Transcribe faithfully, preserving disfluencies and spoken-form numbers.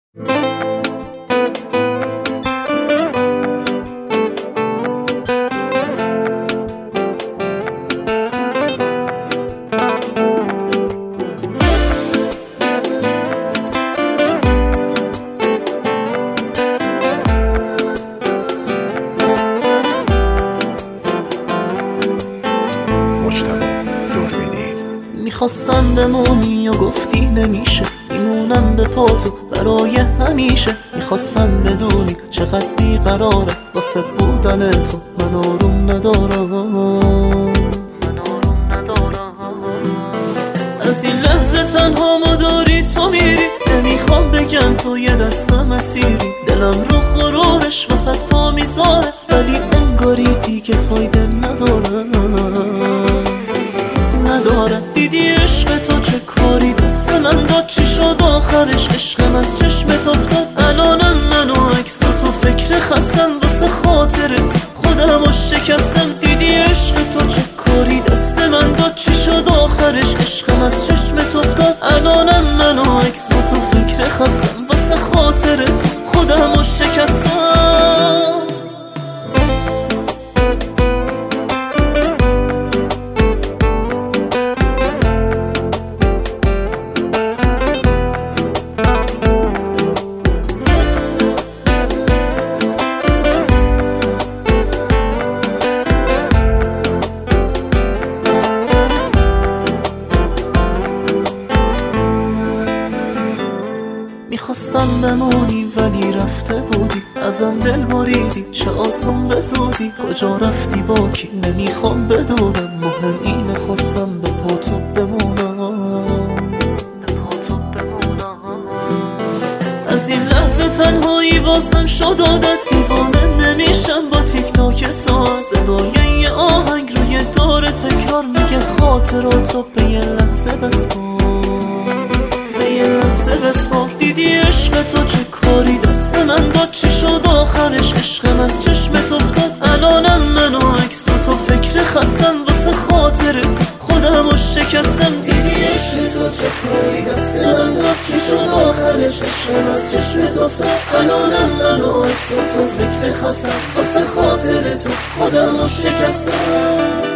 میخواستم بمونی یا گفتی نمیشه، میمونم به پاتو برای همیشه. میخواستم بدونی چقدر بیقراره واسه بودن تو، من آروم ندارم، من آروم ندارم. از این لحظه تنها ما داری تو میری، نمیخوام بگم تو یه دست مسیری. دلم رو خورورش وسط پا میذاره، ولی انگاری دیگه فایده نداره نداره. دیدی عشق تو چه کاری دست من داد، چی شد آخرش عشقم از چشمت افتاد. الانم من و عکس تو فکر خستم واسه خاطرت، خودم رو شکستم. دیدی عشق تو چه کاری دست من داد، چی شد آخرش عشقم از چشمت افتاد. الانم من و عکس تو فکر خستم واسه خاطرت، خودم رو شکستم. میخواستم بمونی ولی رفته بودی، ازم دل بریدی، چه آسون به زودی. کجا رفتی با کی نمیخوام بدونم، مهم اینه خواستم به پاتو بمونم، به پاتو بمونم. از این لحظه تنهایی واسم شد عادت، دیوانه نمیشم با تیک تاک ساعت. صدای یه آهنگ روی دور تکرار میگه خاطراتو به یه لحظه بسپار، به یه لحظه بسپار. دیدی عشق تو چه کاری دست من داد، چی شد آخرش عشقم از چشمت افتاد. الانم من و عکس تو فکر خستم واسه خاطرت، خودم رو شکستم. دیدی عشق تو چه کاری دست من داد، چی شد آخرش عشقم از چشمت افتاد. الانم من و عکس تو فکر خستم واسه خاطرت، خودم رو شکستم.